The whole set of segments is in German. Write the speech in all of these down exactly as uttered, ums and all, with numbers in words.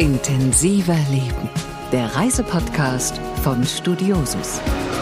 Intensiver Leben, der Reisepodcast von Studiosus.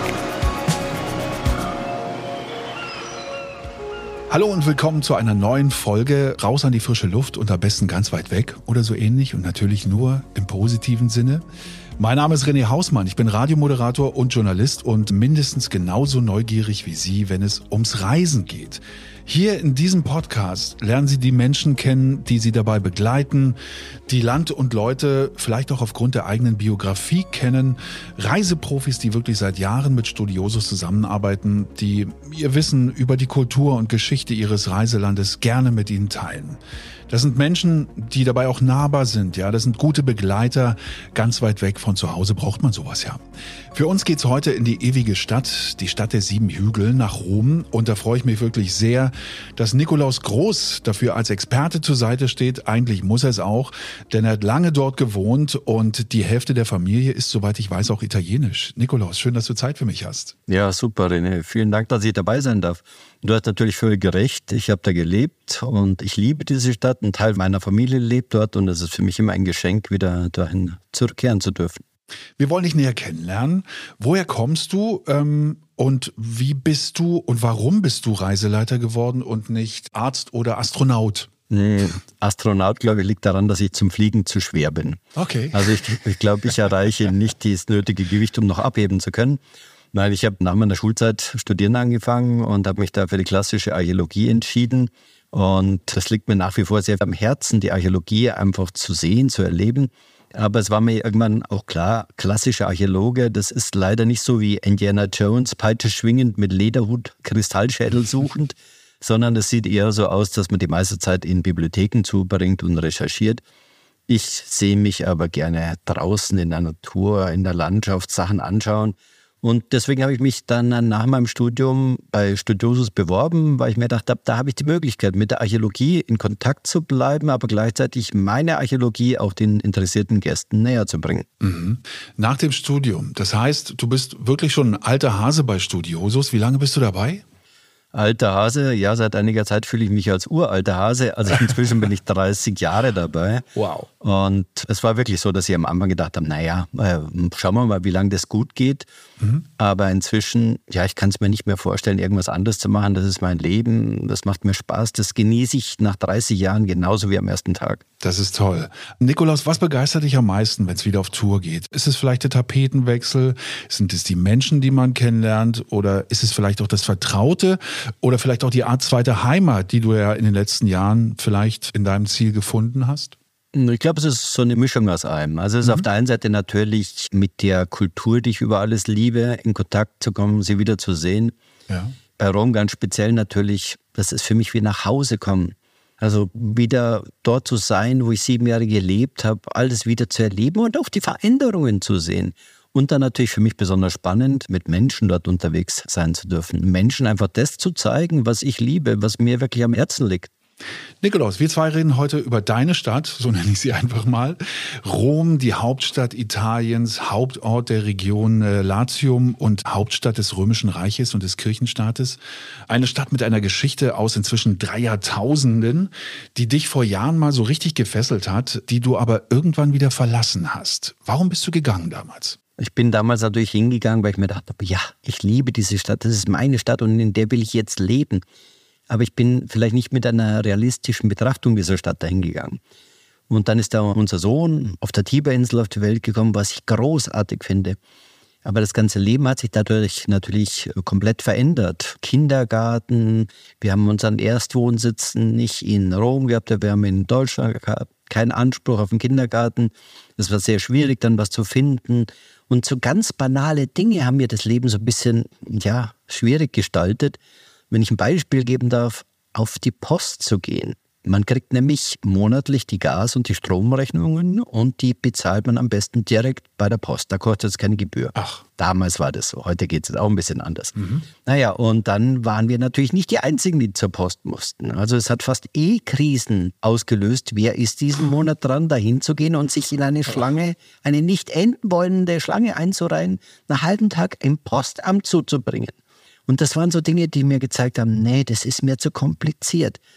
Hallo und willkommen zu einer neuen Folge Raus an die frische Luft und am besten ganz weit weg oder so ähnlich und natürlich nur im positiven Sinne. Mein Name ist René Hausmann, ich bin Radiomoderator und Journalist und mindestens genauso neugierig wie Sie, wenn es ums Reisen geht. Hier in diesem Podcast lernen Sie die Menschen kennen, die Sie dabei begleiten, die Land und Leute vielleicht auch aufgrund der eigenen Biografie kennen, Reiseprofis, die wirklich seit Jahren mit Studiosus zusammenarbeiten, die ihr Wissen über die Kultur und Geschichte ihres Reiselandes gerne mit Ihnen teilen. Das sind Menschen, die dabei auch nahbar sind, ja. Das sind gute Begleiter. Ganz weit weg von zu Hause braucht man sowas, ja. Für uns geht's heute in die ewige Stadt, die Stadt der sieben Hügel, nach Rom. Und da freue ich mich wirklich sehr, dass Nikolaus Groß dafür als Experte zur Seite steht. Eigentlich muss er es auch, denn er hat lange dort gewohnt und die Hälfte der Familie ist, soweit ich weiß, auch italienisch. Nikolaus, schön, dass du Zeit für mich hast. Ja, super, René. Vielen Dank, dass ich dabei sein darf. Du hast natürlich völlig recht. Ich habe da gelebt und ich liebe diese Stadt. Ein Teil meiner Familie lebt dort und es ist für mich immer ein Geschenk, wieder dahin zurückkehren zu dürfen. Wir wollen dich näher kennenlernen. Woher kommst du ähm, und wie bist du und warum bist du Reiseleiter geworden und nicht Arzt oder Astronaut? Nee, Astronaut, glaube ich, liegt daran, dass ich zum Fliegen zu schwer bin. Okay. Also ich, ich glaube, ich erreiche nicht das nötige Gewicht, um noch abheben zu können. Nein, ich habe nach meiner Schulzeit studieren angefangen und habe mich da für die klassische Archäologie entschieden. Und das liegt mir nach wie vor sehr am Herzen, die Archäologie einfach zu sehen, zu erleben. Aber es war mir irgendwann auch klar, klassischer Archäologe, das ist leider nicht so wie Indiana Jones, Peitsche schwingend mit Lederhut, Kristallschädel suchend, sondern es sieht eher so aus, dass man die meiste Zeit in Bibliotheken zubringt und recherchiert. Ich sehe mich aber gerne draußen in der Natur, in der Landschaft, Sachen anschauen. Und deswegen habe ich mich dann nach meinem Studium bei Studiosus beworben, weil ich mir gedacht habe, da habe ich die Möglichkeit, mit der Archäologie in Kontakt zu bleiben, aber gleichzeitig meine Archäologie auch den interessierten Gästen näher zu bringen. Mhm. Nach dem Studium, das heißt, du bist wirklich schon ein alter Hase bei Studiosus. Wie lange bist du dabei? Alter Hase, ja, seit einiger Zeit fühle ich mich als uralter Hase. Also inzwischen bin ich dreißig Jahre dabei. Wow. Und es war wirklich so, dass ich am Anfang gedacht habe, naja, äh, schauen wir mal, wie lange das gut geht. Mhm. Aber inzwischen, ja, ich kann es mir nicht mehr vorstellen, irgendwas anderes zu machen. Das ist mein Leben, das macht mir Spaß. Das genieße ich nach dreißig Jahren genauso wie am ersten Tag. Das ist toll. Nikolaus, was begeistert dich am meisten, wenn es wieder auf Tour geht? Ist es vielleicht der Tapetenwechsel? Sind es die Menschen, die man kennenlernt? Oder ist es vielleicht auch das Vertraute? Oder vielleicht auch die Art zweite Heimat, die du ja in den letzten Jahren vielleicht in deinem Ziel gefunden hast? Ich glaube, es ist so eine Mischung aus allem. Also es ist mhm. auf der einen Seite natürlich mit der Kultur, die ich über alles liebe, in Kontakt zu kommen, sie wieder zu sehen. Ja. Bei Rom ganz speziell natürlich, das ist für mich wie nach Hause kommen. Also wieder dort zu sein, wo ich sieben Jahre gelebt habe, alles wieder zu erleben und auch die Veränderungen zu sehen. Und dann natürlich für mich besonders spannend, mit Menschen dort unterwegs sein zu dürfen. Menschen einfach das zu zeigen, was ich liebe, was mir wirklich am Herzen liegt. Nikolaus, wir zwei reden heute über deine Stadt, so nenne ich sie einfach mal. Rom, die Hauptstadt Italiens, Hauptort der Region Latium und Hauptstadt des Römischen Reiches und des Kirchenstaates. Eine Stadt mit einer Geschichte aus inzwischen drei Jahrtausenden, die dich vor Jahren mal so richtig gefesselt hat, die du aber irgendwann wieder verlassen hast. Warum bist du gegangen damals? Ich bin damals natürlich hingegangen, weil ich mir dachte, ja, ich liebe diese Stadt, das ist meine Stadt und in der will ich jetzt leben. Aber ich bin vielleicht nicht mit einer realistischen Betrachtung dieser Stadt dahin gegangen. Und dann ist da unser Sohn auf der Tiberinsel auf die Welt gekommen, was ich großartig finde. Aber das ganze Leben hat sich dadurch natürlich komplett verändert. Kindergarten, wir haben unseren Erstwohnsitz nicht in Rom gehabt, wir haben in Deutschland gehabt, keinen Anspruch auf den Kindergarten. Es war sehr schwierig, dann was zu finden. Und so ganz banale Dinge haben mir das Leben so ein bisschen, ja, schwierig gestaltet. Wenn ich ein Beispiel geben darf, auf die Post zu gehen. Man kriegt nämlich monatlich die Gas- und die Stromrechnungen und die bezahlt man am besten direkt bei der Post. Da kostet es keine Gebühr. Ach. Damals war das so, heute geht es auch ein bisschen anders. Mhm. Naja, und dann waren wir natürlich nicht die Einzigen, die zur Post mussten. Also es hat fast eh Krisen ausgelöst. Wer ist diesen Monat dran, da hinzugehen und sich in eine Schlange, eine nicht enden wollende Schlange einzureihen, einen halben Tag im Postamt zuzubringen? Und das waren so Dinge, die mir gezeigt haben, nee, das ist mir zu kompliziert.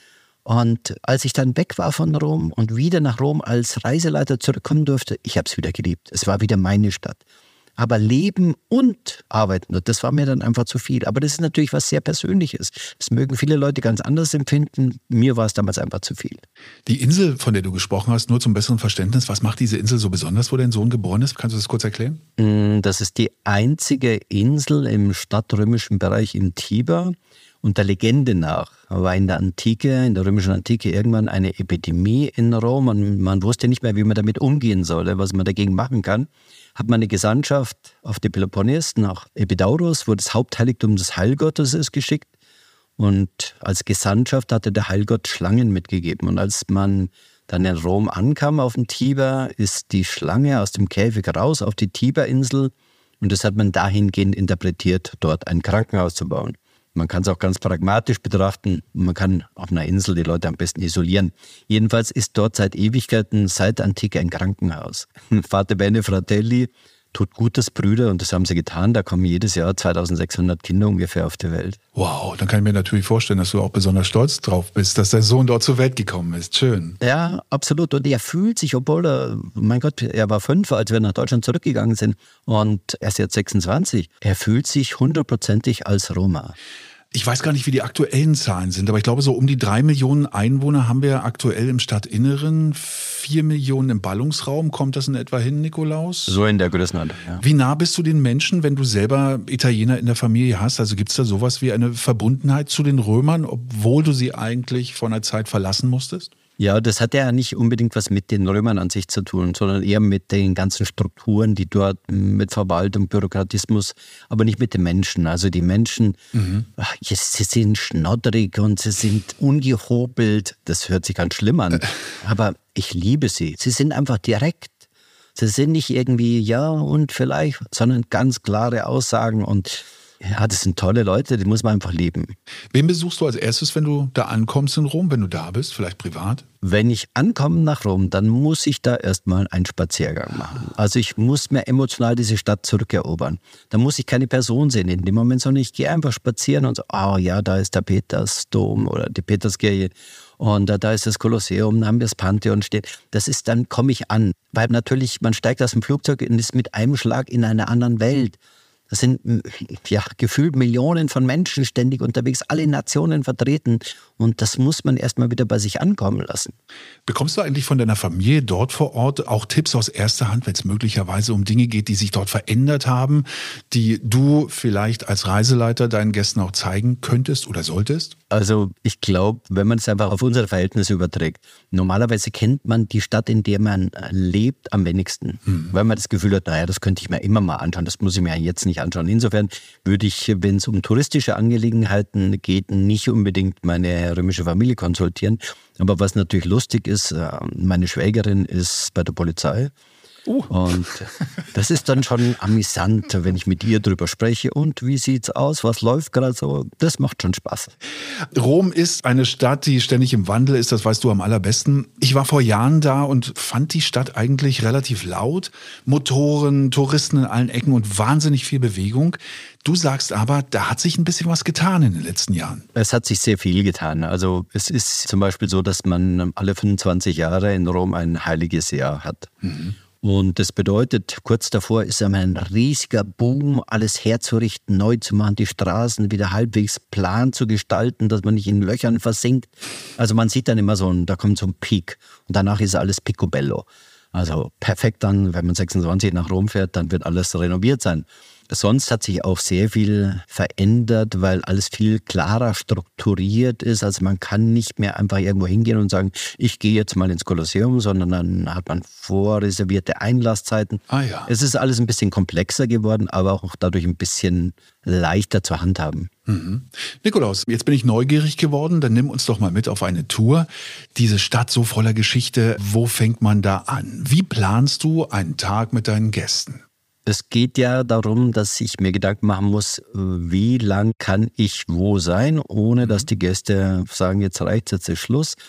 Und als ich dann weg war von Rom und wieder nach Rom als Reiseleiter zurückkommen durfte, ich habe es wieder geliebt. Es war wieder meine Stadt. Aber Leben und Arbeiten, das war mir dann einfach zu viel. Aber das ist natürlich was sehr Persönliches. Das mögen viele Leute ganz anders empfinden. Mir war es damals einfach zu viel. Die Insel, von der du gesprochen hast, nur zum besseren Verständnis, was macht diese Insel so besonders, wo dein Sohn geboren ist? Kannst du das kurz erklären? Das ist die einzige Insel im stadtrömischen Bereich im Tiber. Und der Legende nach war in der Antike, in der römischen Antike irgendwann eine Epidemie in Rom und man wusste nicht mehr, wie man damit umgehen solle, was man dagegen machen kann. Hat man eine Gesandtschaft auf die Peloponnes nach Epidaurus, wo das Hauptheiligtum des Heilgottes ist, geschickt. Und als Gesandtschaft hatte der Heilgott Schlangen mitgegeben. Und als man dann in Rom ankam auf dem Tiber, ist die Schlange aus dem Käfig raus auf die Tiberinsel. Und das hat man dahingehend interpretiert, dort ein Krankenhaus zu bauen. Man kann es auch ganz pragmatisch betrachten. Man kann auf einer Insel die Leute am besten isolieren. Jedenfalls ist dort seit Ewigkeiten, seit Antike ein Krankenhaus. Fate bene fratelli, tut Gutes, Brüder, und das haben sie getan. Da kommen jedes Jahr zweitausendsechshundert Kinder ungefähr auf die Welt. Wow, dann kann ich mir natürlich vorstellen, dass du auch besonders stolz drauf bist, dass dein Sohn dort zur Welt gekommen ist. Schön. Ja, absolut. Und er fühlt sich, obwohl er, mein Gott, er war fünf, als wir nach Deutschland zurückgegangen sind, und er ist jetzt sechsundzwanzig. Er fühlt sich hundertprozentig als Roma. Ich weiß gar nicht, wie die aktuellen Zahlen sind, aber ich glaube, so um die drei Millionen Einwohner haben wir aktuell im Stadtinneren, vier Millionen im Ballungsraum. Kommt das in etwa hin, Nikolaus? So in der Größenordnung, ja. Wie nah bist du den Menschen, wenn du selber Italiener in der Familie hast? Also gibt es da sowas wie eine Verbundenheit zu den Römern, obwohl du sie eigentlich vor einer Zeit verlassen musstest? Ja, das hat ja nicht unbedingt was mit den Römern an sich zu tun, sondern eher mit den ganzen Strukturen, die dort mit Verwaltung, Bürokratismus, aber nicht mit den Menschen. Also die Menschen, mhm. ach, sie sind schnodderig und sie sind ungehobelt. Das hört sich ganz schlimm an, aber ich liebe sie. Sie sind einfach direkt. Sie sind nicht irgendwie ja und vielleicht, sondern ganz klare Aussagen. Und ja, das sind tolle Leute, die muss man einfach lieben. Wen besuchst du als erstes, wenn du da ankommst in Rom, wenn du da bist, vielleicht privat? Wenn ich ankomme nach Rom, dann muss ich da erstmal einen Spaziergang machen. Also ich muss mir emotional diese Stadt zurückerobern. Da muss ich keine Person sehen in dem Moment, sondern ich gehe einfach spazieren und so, oh ja, da ist der Petersdom oder die Peterskirche und da, da ist das Kolosseum, da haben wir das Pantheon stehen. Das ist, dann komme ich an, weil natürlich, man steigt aus dem Flugzeug und ist mit einem Schlag in einer anderen Welt. Das sind ja gefühlt Millionen von Menschen ständig unterwegs, alle Nationen vertreten. Und das muss man erstmal wieder bei sich ankommen lassen. Bekommst du eigentlich von deiner Familie dort vor Ort auch Tipps aus erster Hand, wenn es möglicherweise um Dinge geht, die sich dort verändert haben, die du vielleicht als Reiseleiter deinen Gästen auch zeigen könntest oder solltest? Also ich glaube, wenn man es einfach auf unsere Verhältnisse überträgt, normalerweise kennt man die Stadt, in der man lebt, am wenigsten. Hm. Weil man das Gefühl hat, naja, das könnte ich mir immer mal anschauen, das muss ich mir jetzt nicht anschauen. Insofern würde ich, wenn es um touristische Angelegenheiten geht, nicht unbedingt meine römische Familie konsultieren. Aber was natürlich lustig ist, meine Schwägerin ist bei der Polizei. Uh. Und das ist dann schon amüsant, wenn ich mit ihr drüber spreche. Und wie sieht's aus? Was läuft gerade so? Das macht schon Spaß. Rom ist eine Stadt, die ständig im Wandel ist. Das weißt du am allerbesten. Ich war vor Jahren da und fand die Stadt eigentlich relativ laut. Motoren, Touristen in allen Ecken und wahnsinnig viel Bewegung. Du sagst aber, da hat sich ein bisschen was getan in den letzten Jahren. Es hat sich sehr viel getan. Also es ist zum Beispiel so, dass man alle fünfundzwanzig Jahre in Rom ein heiliges Jahr hat. Mhm. Und das bedeutet, kurz davor ist einmal ein riesiger Boom, alles herzurichten, neu zu machen, die Straßen wieder halbwegs plan zu gestalten, dass man nicht in Löchern versinkt. Also man sieht dann immer so, da kommt so ein Peak und danach ist alles picobello. Also perfekt dann, wenn man sechsundzwanzig nach Rom fährt, dann wird alles renoviert sein. Sonst hat sich auch sehr viel verändert, weil alles viel klarer strukturiert ist. Also man kann nicht mehr einfach irgendwo hingehen und sagen, ich gehe jetzt mal ins Kolosseum, sondern dann hat man vorreservierte Einlasszeiten. Ah, ja. Es ist alles ein bisschen komplexer geworden, aber auch dadurch ein bisschen leichter zu handhaben. Mhm. Nikolaus, jetzt bin ich neugierig geworden, dann nimm uns doch mal mit auf eine Tour. Diese Stadt so voller Geschichte, wo fängt man da an? Wie planst du einen Tag mit deinen Gästen? Es geht ja darum, dass ich mir Gedanken machen muss, wie lang kann ich wo sein, ohne dass die Gäste sagen, jetzt reicht, jetzt ist Schluss.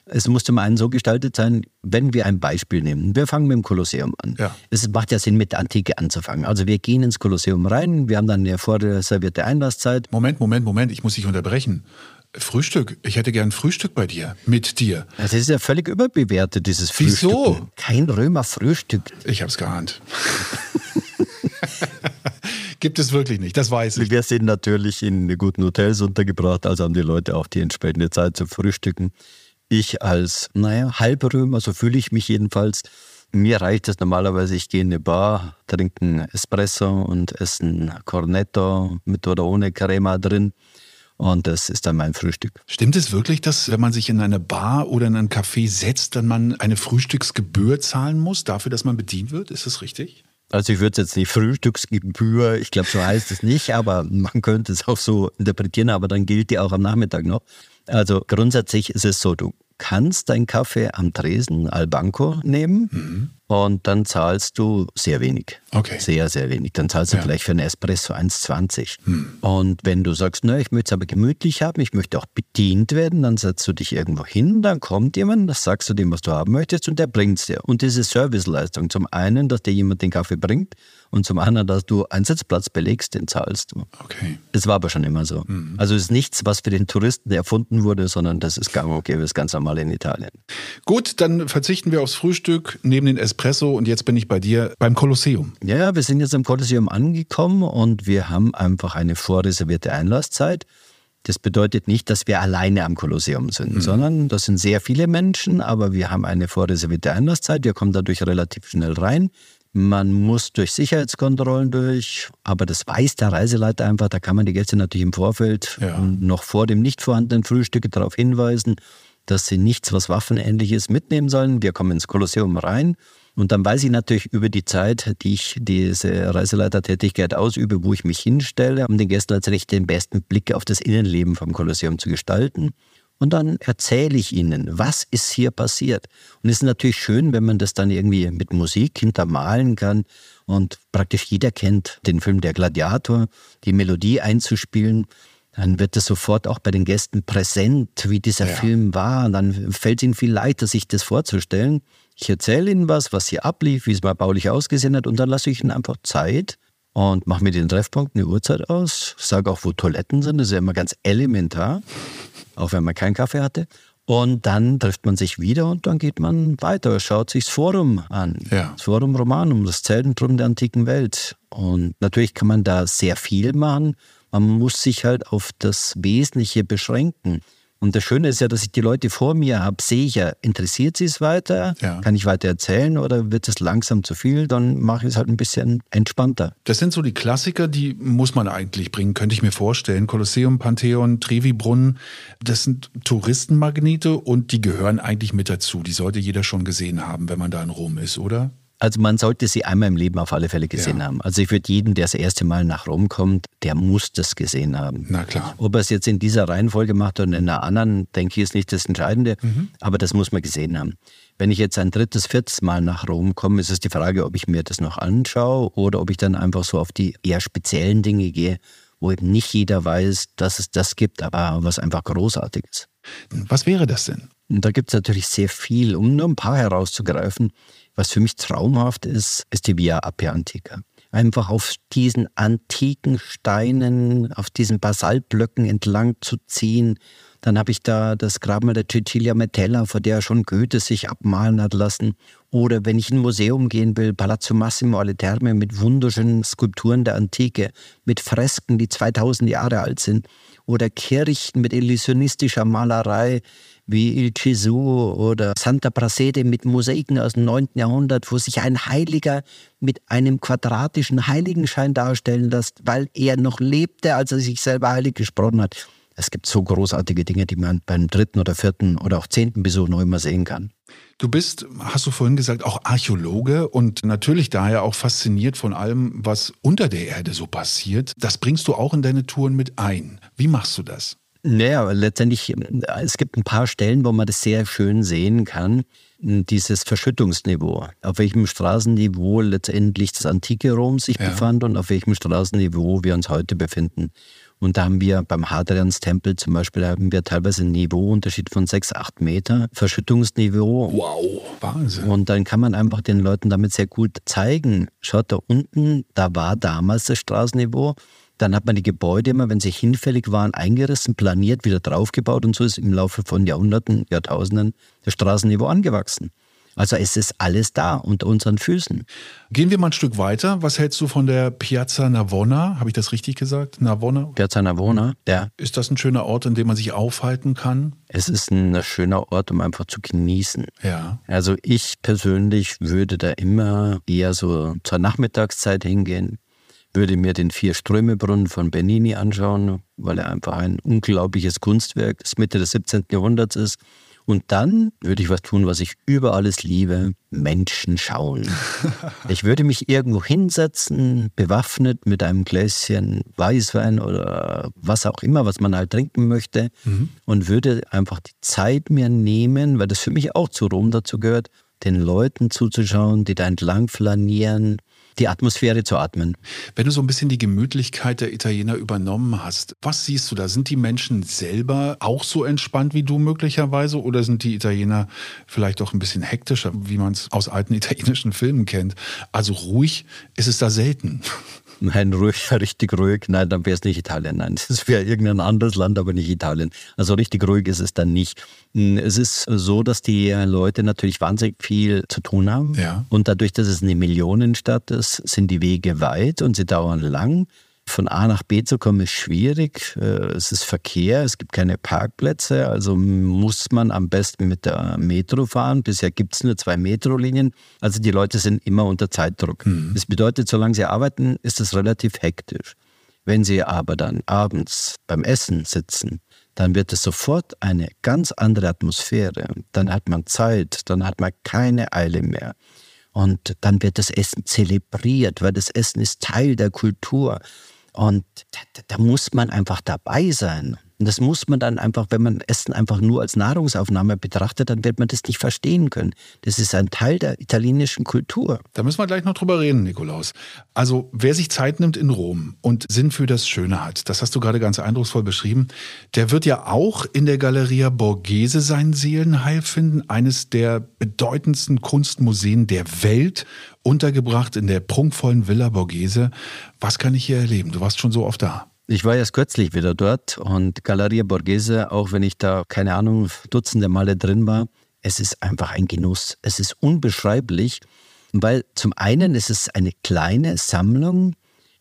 Es muss zum einen so gestaltet sein, wenn wir ein Beispiel nehmen. Wir fangen mit dem Kolosseum an. Ja. Es macht ja Sinn, mit der Antike anzufangen. Also wir gehen ins Kolosseum rein, wir haben dann eine vorreservierte Einlasszeit. Moment, Moment, Moment, ich muss dich unterbrechen. Frühstück. Ich hätte gern Frühstück bei dir, mit dir. Das ist ja völlig überbewertet, dieses Frühstück. Wieso? Kein Römer frühstückt. Ich hab's geahnt. Gibt es wirklich nicht, das weiß ich. Wir sind natürlich in guten Hotels untergebracht, also haben die Leute auch die entsprechende Zeit zu frühstücken. Ich als, naja, Halbrömer, so fühle ich mich jedenfalls. Mir reicht es normalerweise, ich gehe in eine Bar, trinke einen Espresso und esse ein Cornetto mit oder ohne Crema drin. Und das ist dann mein Frühstück. Stimmt es wirklich, dass wenn man sich in eine Bar oder in ein Café setzt, dann man eine Frühstücksgebühr zahlen muss, dafür, dass man bedient wird? Ist das richtig? Also ich würde es jetzt nicht Frühstücksgebühr, ich glaube, so heißt es nicht, aber man könnte es auch so interpretieren, aber dann gilt die auch am Nachmittag noch. Also grundsätzlich ist es so, du kannst deinen Kaffee am Tresen al Banco nehmen mhm. und dann zahlst du sehr wenig. Okay. Sehr, sehr wenig. Dann zahlst du ja. vielleicht für einen Espresso eins zwanzig. Mhm. Und wenn du sagst, ne, ich möchte es aber gemütlich haben, ich möchte auch bedient werden, dann setzt du dich irgendwo hin, dann kommt jemand, das sagst du dem, was du haben möchtest und der bringt es dir. Und diese Serviceleistung, zum einen, dass dir jemand den Kaffee bringt und zum anderen, dass du einen Sitzplatz belegst, den zahlst du. Okay. Das war aber schon immer so. Mhm. Also es ist nichts, was für den Touristen erfunden wurde, sondern das ist gang und gäbe, das ist ganz normal in Italien. Gut, dann verzichten wir aufs Frühstück, nehmen den Espresso und jetzt bin ich bei dir beim Kolosseum. Ja, wir sind jetzt im Kolosseum angekommen und wir haben einfach eine vorreservierte Einlasszeit. Das bedeutet nicht, dass wir alleine am Kolosseum sind, mhm. sondern das sind sehr viele Menschen, aber wir haben eine vorreservierte Einlasszeit. Wir kommen dadurch relativ schnell rein. Man muss durch Sicherheitskontrollen durch, aber das weiß der Reiseleiter einfach. Da kann man die Gäste natürlich im Vorfeld ja. noch vor dem nicht vorhandenen Frühstück darauf hinweisen, dass sie nichts, was Waffenähnliches mitnehmen sollen. Wir kommen ins Kolosseum rein und dann weiß ich natürlich über die Zeit, die ich diese Reiseleitertätigkeit ausübe, wo ich mich hinstelle, um den Gästen letztendlich den besten Blick auf das Innenleben vom Kolosseum zu gestalten. Und dann erzähle ich ihnen, was ist hier passiert. Und es ist natürlich schön, wenn man das dann irgendwie mit Musik hintermalen kann und praktisch jeder kennt den Film Der Gladiator, die Melodie einzuspielen. Dann wird es sofort auch bei den Gästen präsent, wie dieser ja. Film war. Und dann fällt es ihnen viel leichter, sich das vorzustellen. Ich erzähle ihnen was, was hier ablief, wie es mal baulich ausgesehen hat. Und dann lasse ich ihnen einfach Zeit und mache mir den Treffpunkt, eine Uhrzeit aus. Sage auch, wo Toiletten sind. Das ist ja immer ganz elementar, auch wenn man keinen Kaffee hatte. Und dann trifft man sich wieder und dann geht man weiter, schaut sich das Forum an. Ja. Das Forum Romanum, das Zentrum der antiken Welt. Und natürlich kann man da sehr viel machen. Man muss sich halt auf das Wesentliche beschränken. Und das Schöne ist ja, dass ich die Leute vor mir habe, sehe ich ja, interessiert sie es weiter? Ja. Kann ich weiter erzählen oder wird es langsam zu viel? Dann mache ich es halt ein bisschen entspannter. Das sind so die Klassiker, die muss man eigentlich bringen, könnte ich mir vorstellen. Kolosseum, Pantheon, Trevi-Brunnen, das sind Touristenmagnete und die gehören eigentlich mit dazu. Die sollte jeder schon gesehen haben, wenn man da in Rom ist, oder? Also man sollte sie einmal im Leben auf alle Fälle gesehen ja. haben. Also ich würde jeden, der das erste Mal nach Rom kommt, der muss das gesehen haben. Na klar. Ob er es jetzt in dieser Reihenfolge macht oder in einer anderen, denke ich, ist nicht das Entscheidende. Mhm. Aber das muss man gesehen haben. Wenn ich jetzt ein drittes, viertes Mal nach Rom komme, ist es die Frage, ob ich mir das noch anschaue oder ob ich dann einfach so auf die eher speziellen Dinge gehe, wo eben nicht jeder weiß, dass es das gibt, aber was einfach großartig ist. Was wäre das denn? Und da gibt es natürlich sehr viel, um nur ein paar herauszugreifen. Was für mich traumhaft ist, ist die Via Appia Antica. Einfach auf diesen antiken Steinen, auf diesen Basaltblöcken entlang zu ziehen. Dann habe ich da das Grabmal der Cecilia Metella, vor der schon Goethe sich abmalen hat lassen. Oder wenn ich in ein Museum gehen will, Palazzo Massimo alle Terme mit wunderschönen Skulpturen der Antike, mit Fresken, die zweitausend Jahre alt sind. Oder Kirchen mit illusionistischer Malerei, wie Il Gesù oder Santa Prassede mit Mosaiken aus dem neunten Jahrhundert, wo sich ein Heiliger mit einem quadratischen Heiligenschein darstellen lässt, weil er noch lebte, als er sich selber heilig gesprochen hat. Es gibt so großartige Dinge, die man beim dritten oder vierten oder auch zehnten Besuch noch immer sehen kann. Du bist, hast du vorhin gesagt, auch Archäologe und natürlich daher auch fasziniert von allem, was unter der Erde so passiert. Das bringst du auch in deine Touren mit ein. Wie machst du das? Naja, letztendlich, es gibt ein paar Stellen, wo man das sehr schön sehen kann. Dieses Verschüttungsniveau, auf welchem Straßenniveau letztendlich das antike Rom sich ja. befand und auf welchem Straßenniveau wir uns heute befinden. Und da haben wir beim Hadrianstempel zum Beispiel, da haben wir teilweise einen Niveauunterschied von sechs, acht Meter, Verschüttungsniveau. Wow, Wahnsinn. Und dann kann man einfach den Leuten damit sehr gut zeigen, schaut da unten, da war damals das Straßenniveau. Dann hat man die Gebäude immer, wenn sie hinfällig waren, eingerissen, planiert, wieder draufgebaut und so ist im Laufe von Jahrhunderten, Jahrtausenden das Straßenniveau angewachsen. Also es ist alles da unter unseren Füßen. Gehen wir mal ein Stück weiter. Was hältst du von der Piazza Navona? Habe ich das richtig gesagt? Navona? Piazza Navona, ja. Ist das ein schöner Ort, in dem man sich aufhalten kann? Es ist ein schöner Ort, um einfach zu genießen. Ja. Also ich persönlich würde da immer eher so zur Nachmittagszeit hingehen, würde mir den Vier-Ströme-Brunnen von Bernini anschauen, weil er einfach ein unglaubliches Kunstwerk des Mitte des siebzehnten. Jahrhunderts ist. Und dann würde ich was tun, was ich über alles liebe, Menschen schauen. Ich würde mich irgendwo hinsetzen, bewaffnet mit einem Gläschen Weißwein oder was auch immer, was man halt trinken möchte, mhm. und würde einfach die Zeit mir nehmen, weil das für mich auch zu Rom dazu gehört, den Leuten zuzuschauen, die da entlang flanieren, die Atmosphäre zu atmen. Wenn du so ein bisschen die Gemütlichkeit der Italiener übernommen hast, was siehst du da? Sind die Menschen selber auch so entspannt wie du möglicherweise oder sind die Italiener vielleicht auch ein bisschen hektischer, wie man es aus alten italienischen Filmen kennt? Also ruhig ist es da selten. Nein, ruhig, richtig ruhig. Nein, dann wäre es nicht Italien. Nein, es wäre irgendein anderes Land, aber nicht Italien. Also richtig ruhig ist es dann nicht. Es ist so, dass die Leute natürlich wahnsinnig viel zu tun haben. Ja. Und dadurch, dass es eine Millionenstadt ist, sind die Wege weit und sie dauern lang. Von A nach B zu kommen ist schwierig. Es ist Verkehr, es gibt keine Parkplätze, also muss man am besten mit der Metro fahren. Bisher gibt es nur zwei Metrolinien, also die Leute sind immer unter Zeitdruck. Mhm. Das bedeutet, solange sie arbeiten, ist es relativ hektisch. Wenn sie aber dann abends beim Essen sitzen, dann wird es sofort eine ganz andere Atmosphäre. Dann hat man Zeit, dann hat man keine Eile mehr. Und dann wird das Essen zelebriert, weil das Essen ist Teil der Kultur. Und da, da muss man einfach dabei sein. Und das muss man dann einfach, wenn man Essen einfach nur als Nahrungsaufnahme betrachtet, dann wird man das nicht verstehen können. Das ist ein Teil der italienischen Kultur. Da müssen wir gleich noch drüber reden, Nikolaus. Also wer sich Zeit nimmt in Rom und Sinn für das Schöne hat, das hast du gerade ganz eindrucksvoll beschrieben, der wird ja auch in der Galleria Borghese sein Seelenheil finden, eines der bedeutendsten Kunstmuseen der Welt, untergebracht in der prunkvollen Villa Borghese. Was kann ich hier erleben? Du warst schon so oft da. Ich war erst kürzlich wieder dort und Galleria Borghese, auch wenn ich da, keine Ahnung, Dutzende Male drin war, es ist einfach ein Genuss. Es ist unbeschreiblich, weil zum einen ist es eine kleine Sammlung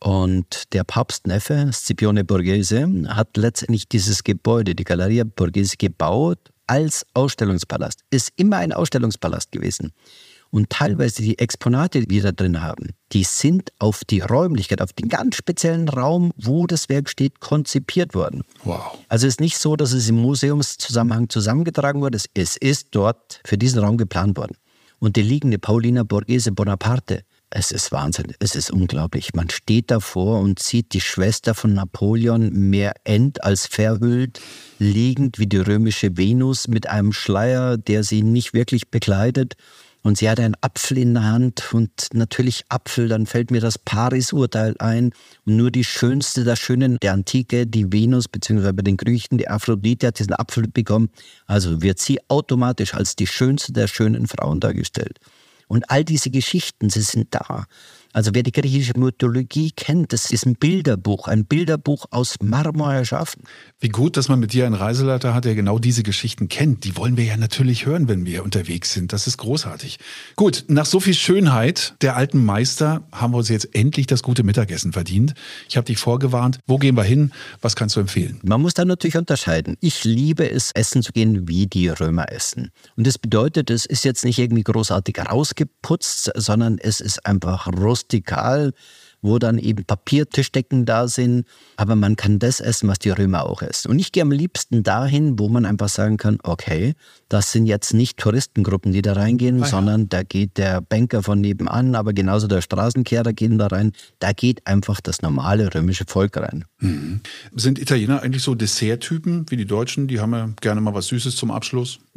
und der Papstneffe, Scipione Borghese, hat letztendlich dieses Gebäude, die Galleria Borghese, gebaut als Ausstellungspalast. Ist immer ein Ausstellungspalast gewesen. Und teilweise die Exponate, die wir da drin haben, die sind auf die Räumlichkeit, auf den ganz speziellen Raum, wo das Werk steht, konzipiert worden. Wow. Also es ist nicht so, dass es im Museumszusammenhang zusammengetragen wurde. Es ist dort für diesen Raum geplant worden. Und die liegende Paulina Borghese Bonaparte, es ist Wahnsinn, es ist unglaublich. Man steht davor und sieht die Schwester von Napoleon mehr ent- als verhüllt, liegend wie die römische Venus mit einem Schleier, der sie nicht wirklich bekleidet. Und sie hatte einen Apfel in der Hand und natürlich Apfel, dann fällt mir das Paris-Urteil ein. Und nur die schönste der Schönen der Antike, die Venus, beziehungsweise bei den Griechen, die Aphrodite, hat diesen Apfel bekommen. Also wird sie automatisch als die schönste der schönen Frauen dargestellt. Und all diese Geschichten, sie sind da. Also wer die griechische Mythologie kennt, das ist ein Bilderbuch, ein Bilderbuch aus Marmor erschaffen. Wie gut, dass man mit dir einen Reiseleiter hat, der genau diese Geschichten kennt. Die wollen wir ja natürlich hören, wenn wir unterwegs sind. Das ist großartig. Gut, nach so viel Schönheit der alten Meister haben wir uns jetzt endlich das gute Mittagessen verdient. Ich habe dich vorgewarnt. Wo gehen wir hin? Was kannst du empfehlen? Man muss da natürlich unterscheiden. Ich liebe es, essen zu gehen, wie die Römer essen. Und das bedeutet, es ist jetzt nicht irgendwie großartig rausgeputzt, sondern es ist einfach rustikal, wo dann eben Papiertischdecken da sind. Aber man kann das essen, was die Römer auch essen. Und ich gehe am liebsten dahin, wo man einfach sagen kann, okay, das sind jetzt nicht Touristengruppen, die da reingehen, ah, ja. sondern da geht der Banker von nebenan, aber genauso der Straßenkehrer gehen da rein. Da geht einfach das normale römische Volk rein. Mhm. Sind Italiener eigentlich so Desserttypen wie die Deutschen? Die haben ja gerne mal was Süßes zum Abschluss.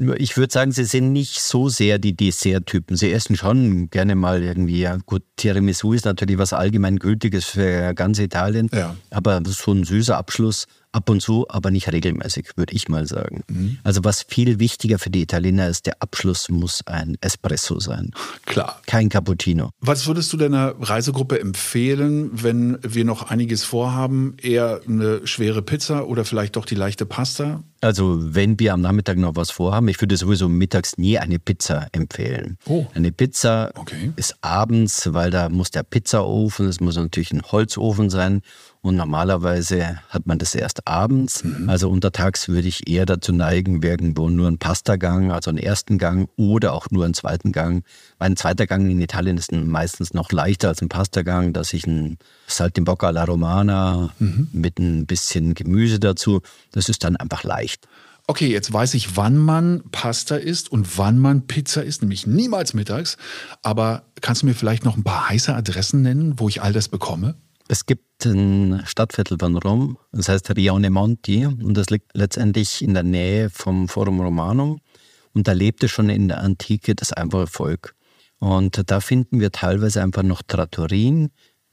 Ich würde sagen, sie sind nicht so sehr die Dessert-Typen. Sie essen schon gerne mal irgendwie, ja gut, Tiramisu ist natürlich was Allgemeingültiges für ganz Italien, ja. aber so ein süßer Abschluss ab und zu, aber nicht regelmäßig, würde ich mal sagen. Mhm. Also was viel wichtiger für die Italiener ist, der Abschluss muss ein Espresso sein. Klar. Kein Cappuccino. Was würdest du deiner Reisegruppe empfehlen, wenn wir noch einiges vorhaben? Eher eine schwere Pizza oder vielleicht doch die leichte Pasta? Also wenn wir am Nachmittag noch was vorhaben, ich würde sowieso mittags nie eine Pizza empfehlen. Oh. Eine Pizza okay. ist abends, weil da muss der Pizzaofen, es muss natürlich ein Holzofen sein und normalerweise hat man das erst abends. Mhm. Also untertags würde ich eher dazu neigen, irgendwo nur einen Pastagang, also einen ersten Gang oder auch nur einen zweiten Gang. Weil ein zweiter Gang in Italien ist meistens noch leichter als ein Pastagang, dass ich ein Saltimbocca alla Romana mhm. mit ein bisschen Gemüse dazu, das ist dann einfach leicht. Okay, jetzt weiß ich, wann man Pasta isst und wann man Pizza isst, nämlich niemals mittags. Aber kannst du mir vielleicht noch ein paar heiße Adressen nennen, wo ich all das bekomme? Es gibt ein Stadtviertel von Rom, das heißt Rione Monti und das liegt letztendlich in der Nähe vom Forum Romanum und da lebte schon in der Antike das einfache Volk. Und da finden wir teilweise einfach noch Trattorien,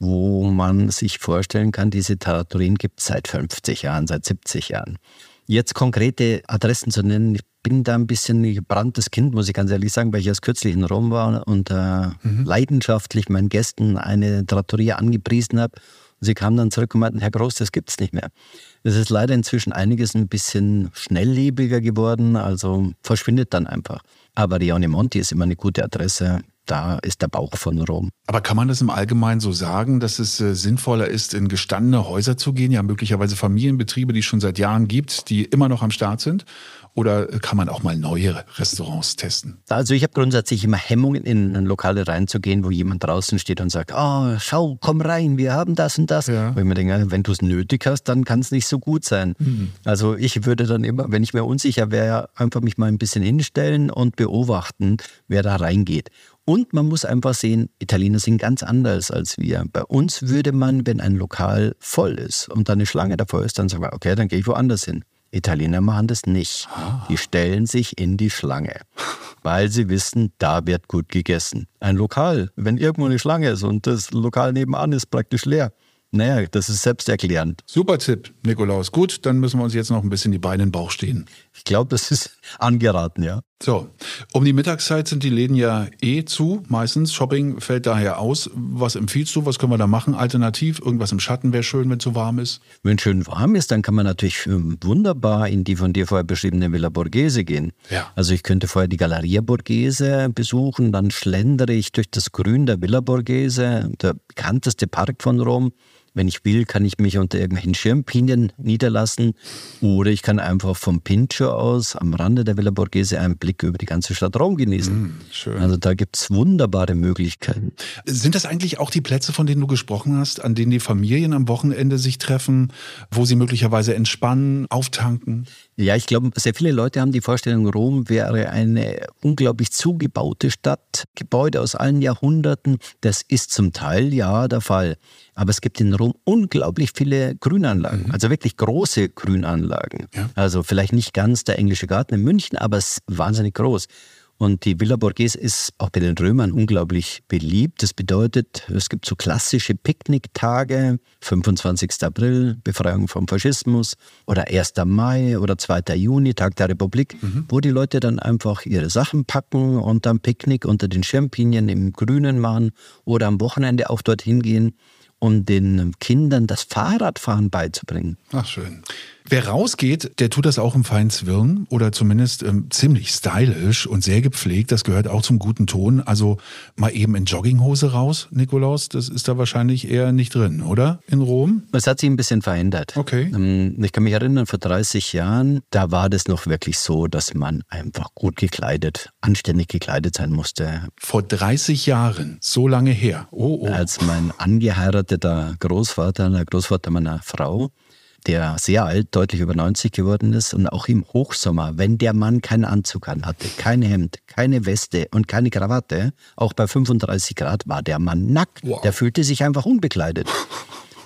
wo man sich vorstellen kann, diese Trattorien gibt es seit fünfzig Jahren, seit siebzig Jahren. Jetzt konkrete Adressen zu nennen, ich bin da ein bisschen ein gebranntes Kind, muss ich ganz ehrlich sagen, weil ich erst kürzlich in Rom war und äh, mhm. leidenschaftlich meinen Gästen eine Trattoria angepriesen habe. Und sie kamen dann zurück und meinten, Herr Groß, das gibt's nicht mehr. Es ist leider inzwischen einiges ein bisschen schnelllebiger geworden, also verschwindet dann einfach. Aber Rione Monti ist immer eine gute Adresse. Da ist der Bauch von Rom. Aber kann man das im Allgemeinen so sagen, dass es äh, sinnvoller ist, in gestandene Häuser zu gehen, ja möglicherweise Familienbetriebe, die es schon seit Jahren gibt, die immer noch am Start sind? Oder kann man auch mal neue Restaurants testen? Also ich habe grundsätzlich immer Hemmungen, in ein Lokal reinzugehen, wo jemand draußen steht und sagt, oh, schau, komm rein, wir haben das und das. Ja. Wo ich mir denke, wenn du es nötig hast, dann kann es nicht so gut sein. Mhm. Also ich würde dann immer, wenn ich mir unsicher wäre, einfach mich mal ein bisschen hinstellen und beobachten, wer da reingeht. Und man muss einfach sehen, Italiener sind ganz anders als wir. Bei uns würde man, wenn ein Lokal voll ist und da eine Schlange davor ist, dann sagen wir, okay, dann gehe ich woanders hin. Italiener machen das nicht. Die stellen sich in die Schlange, weil sie wissen, da wird gut gegessen. Ein Lokal, wenn irgendwo eine Schlange ist und das Lokal nebenan ist praktisch leer, naja, das ist selbsterklärend. Super Tipp, Nikolaus. Gut, dann müssen wir uns jetzt noch ein bisschen die Beine in den Bauch stehen. Ich glaube, das ist angeraten, ja. So, um die Mittagszeit sind die Läden ja eh zu, meistens. Shopping fällt daher aus. Was empfiehlst du? Was können wir da machen? Alternativ? Irgendwas im Schatten wäre schön, wenn es so warm ist? Wenn es schön warm ist, dann kann man natürlich wunderbar in die von dir vorher beschriebene Villa Borghese gehen. Ja. Also ich könnte vorher die Galleria Borghese besuchen, dann schlendere ich durch das Grün der Villa Borghese, der bekannteste Park von Rom. Wenn ich will, kann ich mich unter irgendwelchen Schirmpinien niederlassen oder ich kann einfach vom Pincio aus am Rande der Villa Borghese einen Blick über die ganze Stadt Rom genießen. Mm, schön. Also da gibt es wunderbare Möglichkeiten. Sind das eigentlich auch die Plätze, von denen du gesprochen hast, an denen die Familien am Wochenende sich treffen, wo sie möglicherweise entspannen, auftanken? Ja, ich glaube, sehr viele Leute haben die Vorstellung, Rom wäre eine unglaublich zugebaute Stadt, Gebäude aus allen Jahrhunderten. Das ist zum Teil ja der Fall. Aber es gibt in Rom unglaublich viele Grünanlagen, mhm. also wirklich große Grünanlagen. Ja. Also vielleicht nicht ganz der Englische Garten in München, aber es ist wahnsinnig groß. Und die Villa Borghese ist auch bei den Römern unglaublich beliebt. Das bedeutet, es gibt so klassische Picknicktage, fünfundzwanzigster April, Befreiung vom Faschismus oder erster Mai oder zweiter Juni, Tag der Republik, mhm. wo die Leute dann einfach ihre Sachen packen und dann Picknick unter den Schirmpinien im Grünen machen oder am Wochenende auch dorthin gehen, um den Kindern das Fahrradfahren beizubringen. Ach, schön. Wer rausgeht, der tut das auch im feinen Zwirn oder zumindest ähm, ziemlich stylisch und sehr gepflegt. Das gehört auch zum guten Ton. Also mal eben in Jogginghose raus, Nikolaus, das ist da wahrscheinlich eher nicht drin, oder? In Rom? Es hat sich ein bisschen verändert. Okay. Ich kann mich erinnern, vor dreißig Jahren, da war das noch wirklich so, dass man einfach gut gekleidet, anständig gekleidet sein musste. Vor dreißig Jahren, so lange her. Oh, oh. Als mein angeheirateter Großvater, der Großvater meiner Frau, der sehr alt, deutlich über neunzig geworden ist und auch im Hochsommer, wenn der Mann keinen Anzug an hatte, kein Hemd, keine Weste und keine Krawatte, auch bei fünfunddreißig Grad war der Mann nackt. Wow. Der fühlte sich einfach unbekleidet.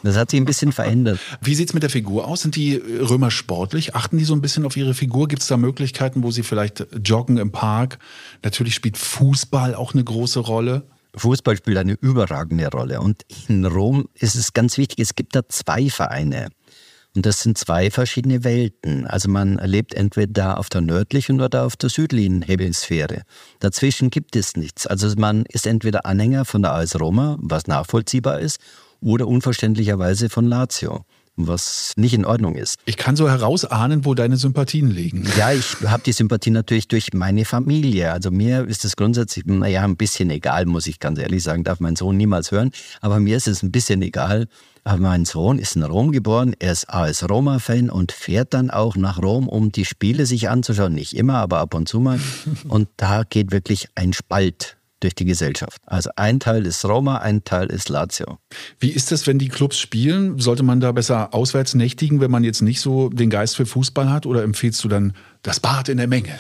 Das hat sich ein bisschen verändert. Wie sieht's mit der Figur aus? Sind die Römer sportlich? Achten die so ein bisschen auf ihre Figur? Gibt's da Möglichkeiten, wo sie vielleicht joggen im Park? Natürlich spielt Fußball auch eine große Rolle. Fußball spielt eine überragende Rolle. Und in Rom ist es ganz wichtig, es gibt da zwei Vereine. Und das sind zwei verschiedene Welten. Also man lebt entweder auf der nördlichen oder auf der südlichen Hemisphäre. Dazwischen gibt es nichts. Also man ist entweder Anhänger von der A S Roma, was nachvollziehbar ist, oder unverständlicherweise von Lazio, was nicht in Ordnung ist. Ich kann so herausahnen, wo deine Sympathien liegen. Ja, ich habe die Sympathie natürlich durch meine Familie. Also mir ist es grundsätzlich, naja, ein bisschen egal, muss ich ganz ehrlich sagen, darf mein Sohn niemals hören. Aber mir ist es ein bisschen egal. Aber mein Sohn ist in Rom geboren, er ist A S Roma-Fan und fährt dann auch nach Rom, um die Spiele sich anzuschauen. Nicht immer, aber ab und zu mal. Und da geht wirklich ein Spalt durch die Gesellschaft. Also ein Teil ist Roma, ein Teil ist Lazio. Wie ist das, wenn die Clubs spielen? Sollte man da besser auswärts nächtigen, wenn man jetzt nicht so den Geist für Fußball hat? Oder empfiehlst du dann das Bad in der Menge?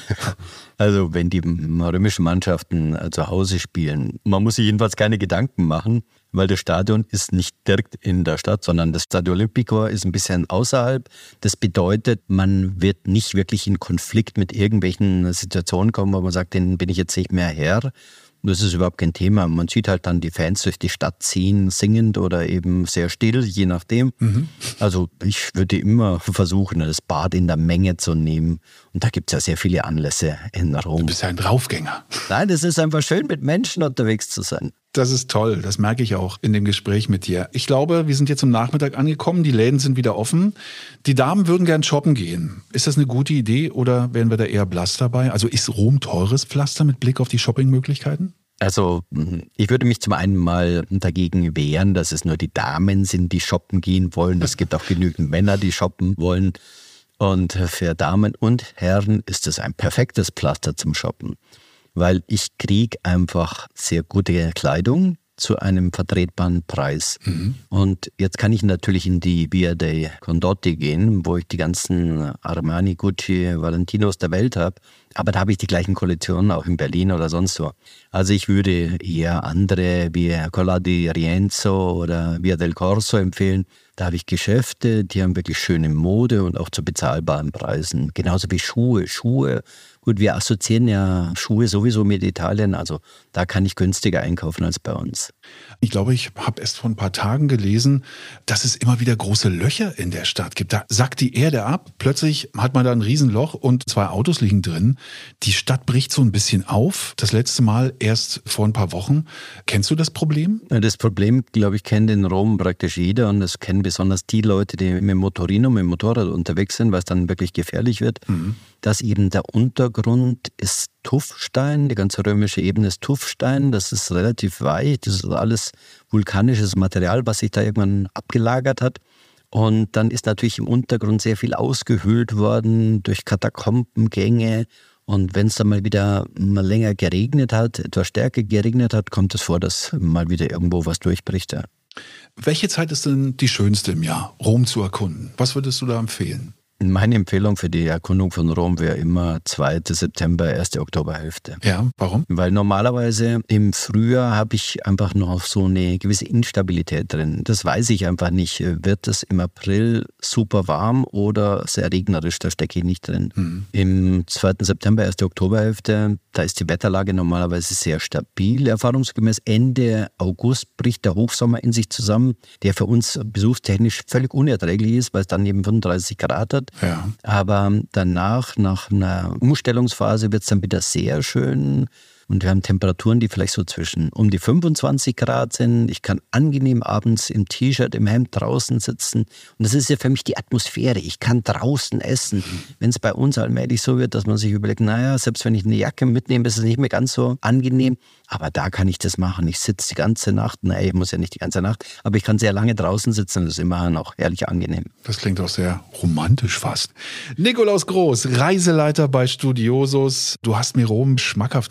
Also wenn die römischen Mannschaften zu Hause spielen, man muss sich jedenfalls keine Gedanken machen, weil das Stadion ist nicht direkt in der Stadt, sondern das Stadio Olimpico ist ein bisschen außerhalb. Das bedeutet, man wird nicht wirklich in Konflikt mit irgendwelchen Situationen kommen, wo man sagt, den bin ich jetzt nicht mehr Herr. Das ist überhaupt kein Thema. Man sieht halt dann die Fans durch die Stadt ziehen, singend oder eben sehr still, je nachdem. Mhm. Also ich würde immer versuchen, das Bad in der Menge zu nehmen. Und da gibt es ja sehr viele Anlässe in Rom. Du bist ja ein Draufgänger. Nein, es ist einfach schön, mit Menschen unterwegs zu sein. Das ist toll, das merke ich auch in dem Gespräch mit dir. Ich glaube, wir sind jetzt am Nachmittag angekommen, die Läden sind wieder offen. Die Damen würden gern shoppen gehen. Ist das eine gute Idee oder wären wir da eher blass dabei? Also ist Rom teures Pflaster mit Blick auf die Shoppingmöglichkeiten? Also ich würde mich zum einen mal dagegen wehren, dass es nur die Damen sind, die shoppen gehen wollen. Es gibt auch genügend Männer, die shoppen wollen. Und für Damen und Herren ist es ein perfektes Pflaster zum Shoppen. Weil ich kriege einfach sehr gute Kleidung zu einem vertretbaren Preis. Mhm. Und jetzt kann ich natürlich in die Via dei Condotti gehen, wo ich die ganzen Armani, Gucci, Valentinos der Welt habe. Aber da habe ich die gleichen Kollektionen auch in Berlin oder sonst wo. Also ich würde eher andere wie Colla di Rienzo oder Via del Corso empfehlen. Da habe ich Geschäfte, die haben wirklich schöne Mode und auch zu bezahlbaren Preisen. Genauso wie Schuhe. Schuhe, gut, wir assoziieren ja Schuhe sowieso mit Italien, also da kann ich günstiger einkaufen als bei uns. Ich glaube, ich habe erst vor ein paar Tagen gelesen, dass es immer wieder große Löcher in der Stadt gibt. Da sackt die Erde ab, plötzlich hat man da ein Riesenloch und zwei Autos liegen drin. Die Stadt bricht so ein bisschen auf. Das letzte Mal erst vor ein paar Wochen. Kennst du das Problem? Das Problem, glaube ich, kennt in Rom praktisch jeder und das kennen besonders die Leute, die mit dem Motorino, mit dem Motorrad unterwegs sind, weil es dann wirklich gefährlich wird, mhm. dass eben der Untergrund ist Tuffstein, die ganze römische Ebene ist Tuffstein, das ist relativ weich, das ist alles vulkanisches Material, was sich da irgendwann abgelagert hat. Und dann ist natürlich im Untergrund sehr viel ausgehöhlt worden durch Katakombengänge. Und wenn es dann mal wieder mal länger geregnet hat, etwas stärker geregnet hat, kommt es vor, dass mal wieder irgendwo was durchbricht. Ja. Welche Zeit ist denn die schönste im Jahr, Rom zu erkunden? Was würdest du da empfehlen? Meine Empfehlung für die Erkundung von Rom wäre immer zweiter September, erste Oktoberhälfte. Ja, warum? Weil normalerweise im Frühjahr habe ich einfach noch so eine gewisse Instabilität drin. Das weiß ich einfach nicht. Wird es im April super warm oder sehr regnerisch? Da stecke ich nicht drin. Mhm. Im zweiten September, erste Oktoberhälfte, da ist die Wetterlage normalerweise sehr stabil. Erfahrungsgemäß Ende August bricht der Hochsommer in sich zusammen, der für uns besuchstechnisch völlig unerträglich ist, weil es dann eben fünfunddreißig Grad hat. Ja. Aber danach, nach einer Umstellungsphase, wird es dann wieder sehr schön. Und wir haben Temperaturen, die vielleicht so zwischen um die fünfundzwanzig Grad sind. Ich kann angenehm abends im T-Shirt, im Hemd draußen sitzen. Und das ist ja für mich die Atmosphäre. Ich kann draußen essen. Mhm. Wenn es bei uns allmählich so wird, dass man sich überlegt, naja, selbst wenn ich eine Jacke mitnehme, ist es nicht mehr ganz so angenehm. Aber da kann ich das machen. Ich sitze die ganze Nacht. Naja, ich muss ja nicht die ganze Nacht. Aber ich kann sehr lange draußen sitzen. Das ist immerhin auch herrlich angenehm. Das klingt auch sehr romantisch fast. Nikolaus Groß, Reiseleiter bei Studiosus. Du hast mir Rom schmackhaft gemacht, kann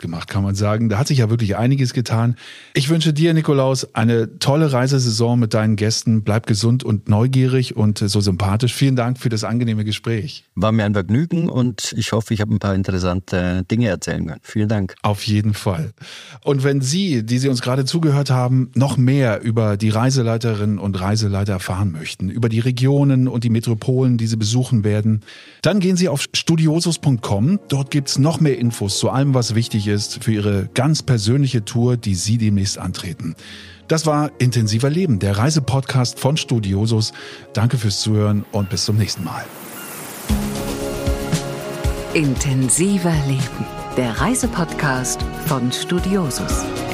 kann man sagen. Da hat sich ja wirklich einiges getan. Ich wünsche dir, Nikolaus, eine tolle Reisesaison mit deinen Gästen. Bleib gesund und neugierig und so sympathisch. Vielen Dank für das angenehme Gespräch. War mir ein Vergnügen und ich hoffe, ich habe ein paar interessante Dinge erzählen können. Vielen Dank. Auf jeden Fall. Und wenn Sie, die Sie uns gerade zugehört haben, noch mehr über die Reiseleiterinnen und Reiseleiter erfahren möchten, über die Regionen und die Metropolen, die Sie besuchen werden, dann gehen Sie auf studiosus punkt com. Dort gibt's noch mehr Infos zu allem, was wichtig ist für Ihre ganz persönliche Tour, die Sie demnächst antreten. Das war Intensiver Leben, der Reisepodcast von Studiosus. Danke fürs Zuhören und bis zum nächsten Mal. Intensiver Leben, der Reisepodcast von Studiosus.